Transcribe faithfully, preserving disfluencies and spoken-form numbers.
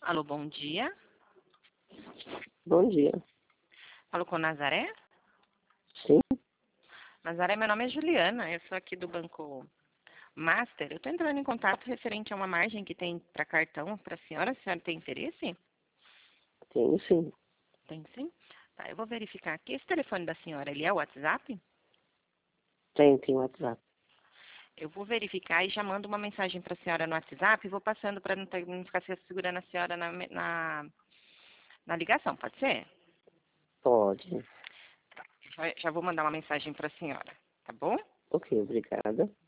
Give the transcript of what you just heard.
Alô, bom dia. Bom dia. Falo com Nazaré? Sim, Nazaré, meu nome é Juliana, eu sou aqui do Banco Master. Eu estou entrando em contato referente a uma margem que tem para cartão para a senhora. A senhora tem interesse? tenho sim. Tem sim? Tá, eu vou verificar aqui. Esse telefone da senhora, ele é o WhatsApp? Tenho, tenho WhatsApp. Eu vou verificar e já mando uma mensagem para a senhora no WhatsApp e vou passando para não, ter- não ficar segurando a senhora na, na, na ligação, pode ser? Pode. Já, já vou mandar uma mensagem para a senhora, tá bom? Ok, obrigada.